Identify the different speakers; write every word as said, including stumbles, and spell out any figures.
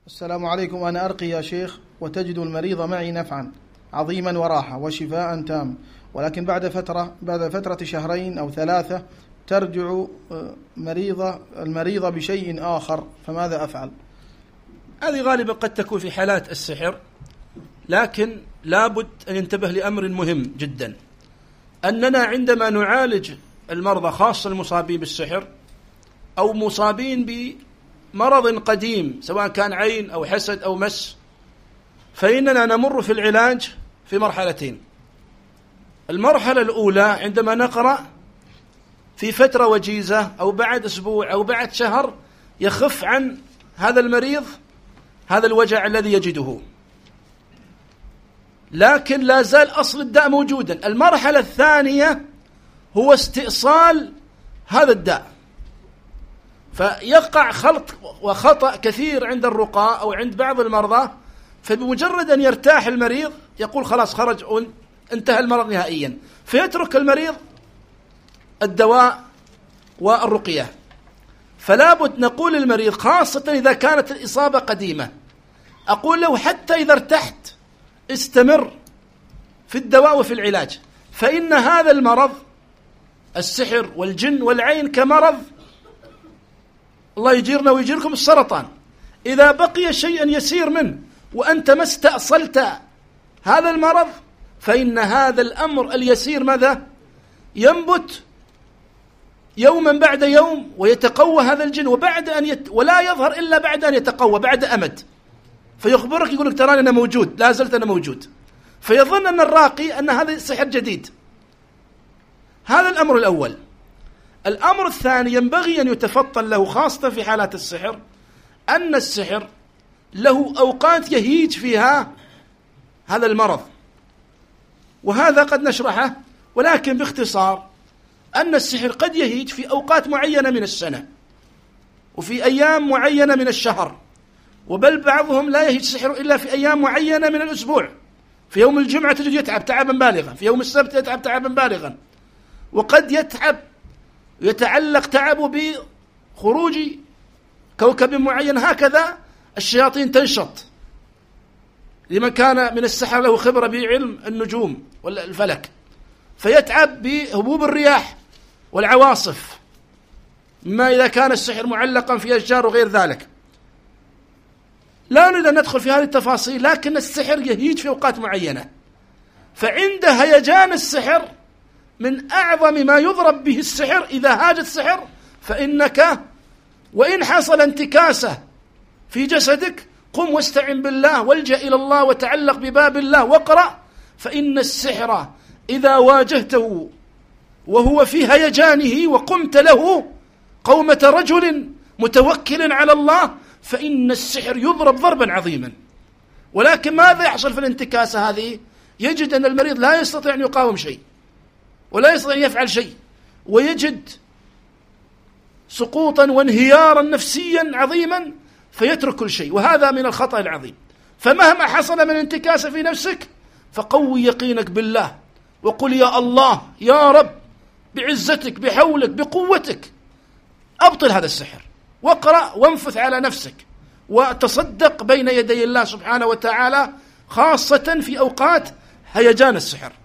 Speaker 1: السلام عليكم. أنا أرقي يا شيخ، وتجد المريض معي نفعا عظيما وراحة وشفاء تام، ولكن بعد فترة بعد فترة شهرين أو ثلاثة ترجع مريضة المريضة بشيء آخر، فماذا أفعل؟
Speaker 2: هذه غالبا قد تكون في حالات السحر، لكن لابد أن ينتبه لأمر مهم جدا، أننا عندما نعالج المرضى خاصة المصابين بالسحر أو مصابين بمرض قديم سواء كان عين أو حسد أو مس، فإننا نمر في العلاج في مرحلتين. المرحلة الأولى عندما نقرأ في فترة وجيزة أو بعد أسبوع أو بعد شهر يخف عن هذا المريض هذا الوجع الذي يجده، لكن لا زال أصل الداء موجودا. المرحلة الثانية هو استئصال هذا الداء، فيقع خلط وخطأ كثير عند الرقاة أو عند بعض المرضى، فبمجرد أن يرتاح المريض يقول خلاص خرج انتهى المرض نهائيا، فيترك المريض الدواء والرقية. فلا بد نقول للمريض خاصة إذا كانت الإصابة قديمة، أقول له حتى إذا ارتحت استمر في الدواء وفي العلاج، فإن هذا المرض السحر والجن والعين كمرض الله يجيرنا ويجيركم السرطان، إذا بقي شيئا يسير منه وأنت ما استأصلت هذا المرض فإن هذا الأمر اليسير ماذا؟ ينبت يوما بعد يوم ويتقوى هذا الجن، وبعد أن يت... ولا يظهر إلا بعد أن يتقوى بعد أمد، فيخبرك يقول لك تراني أنا موجود، لا زلت أنا موجود، فيظن أن الراقي أن هذا السحر جديد. هذا الأمر الأول. الأمر الثاني ينبغي أن يتفطن له خاصة في حالات السحر، أن السحر له أوقات يهيج فيها هذا المرض، وهذا قد نشرحه، ولكن باختصار أن السحر قد يهيج في أوقات معينة من السنة وفي أيام معينة من الشهر، وبل بعضهم لا يهيج السحر إلا في أيام معينة من الأسبوع. في يوم الجمعة تجد يتعب تعبا بالغا، في يوم السبت يتعب تعبا بالغا، وقد يتعب يتعلق تعبه بخروج كوكب معين. هكذا الشياطين تنشط لمن كان من السحر له خبرة بعلم النجوم والفلك، فيتعب بهبوب الرياح والعواصف، ما إذا كان السحر معلقا في أشجار وغير ذلك. لا نريد أن ندخل في هذه التفاصيل، لكن السحر يهيج في أوقات معينة، فعند هيجان السحر من أعظم ما يضرب به السحر إذا هاج السحر، فإنك وإن حصل انتكاسة في جسدك قم واستعن بالله والجأ إلى الله وتعلق بباب الله واقرأ، فإن السحر إذا واجهته وهو في هيجانه وقمت له قومة رجل متوكل على الله فإن السحر يضرب ضربا عظيما. ولكن ماذا يحصل في الانتكاسة هذه؟ يجد أن المريض لا يستطيع أن يقاوم شيء ولا يستطيع أن يفعل شيء، ويجد سقوطا وانهيارا نفسيا عظيما فيترك كل شيء، وهذا من الخطأ العظيم. فمهما حصل من انتكاسة في نفسك فقوي يقينك بالله وقل يا الله يا رب بعزتك بحولك بقوتك أبطل هذا السحر، واقرأ وانفث على نفسك وتصدق بين يدي الله سبحانه وتعالى، خاصة في أوقات هيجان السحر.